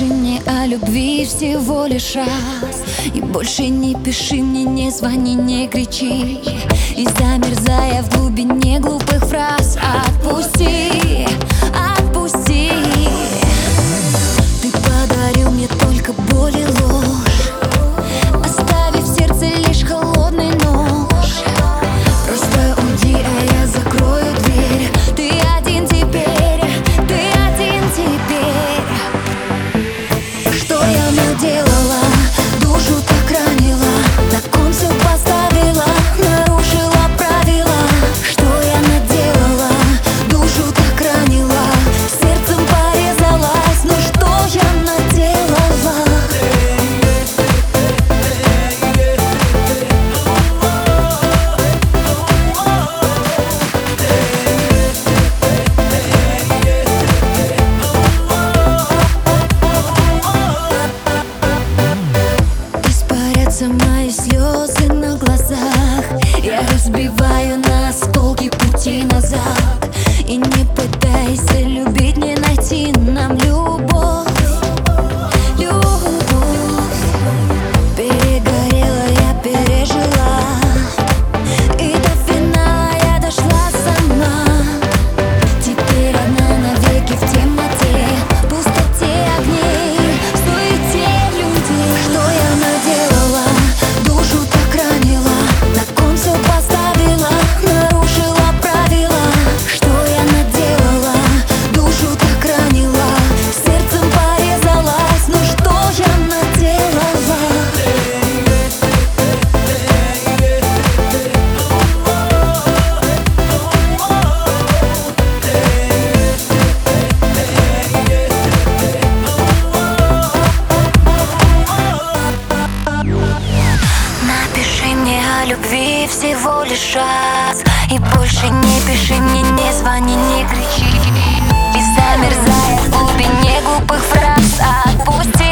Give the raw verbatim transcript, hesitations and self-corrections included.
Напиши мне о любви всего лишь раз. И больше не пиши мне, не звони, не кричи. И замерзая в глубине глупых фраз, отпусти, отпусти. Ты подарил мне только боль и ложь, оставив в сердце лишь холодный нож. Просто уйди, а я закрою дверь. Ты один теперь, ты один теперь. Что я наделала? Душу так ранила, на кон все поставила, нарушила правила. Что я наделала? Душу так ранила, сердцем порезалась. Ну что я наделала? Испарятся мои слезы на глазах, я разбиваю на осколки пути назад. И не пытайся любить, не найти нам любовь, любовь. Перегорела, я пережила, и до финала я дошла сама. Теперь одна навеки в темноте, пустоте огней, в суете людей. Что я наделала? Душу так ранила, на кон все поставила, нарушила правила. Что я наделала? Душу так ранила, сердцем порезалась. Ну что я наделала? Напиши мне о любви всего лишь раз. И больше не пиши мне, не звони, не кричи. И замерзая в глубине глупых фраз, отпусти.